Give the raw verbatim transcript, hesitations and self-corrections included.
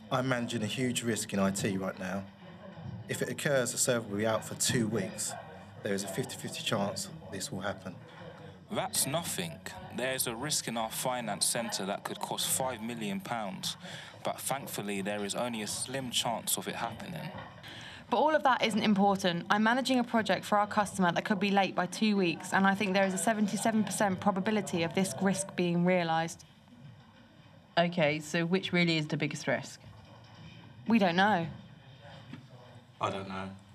I'm managing a huge risk in I T right now. If it occurs, the server will be out for two weeks. There is a fifty-fifty chance this will happen. That's nothing. There's a risk in our finance centre that could cost five million pounds, but thankfully there is only a slim chance of it happening. But all of that isn't important. I'm managing a project for our customer that could be late by two weeks, and I think there is a seventy-seven percent probability of this risk being realised. OK, so which really is the biggest risk? We don't know. I don't know.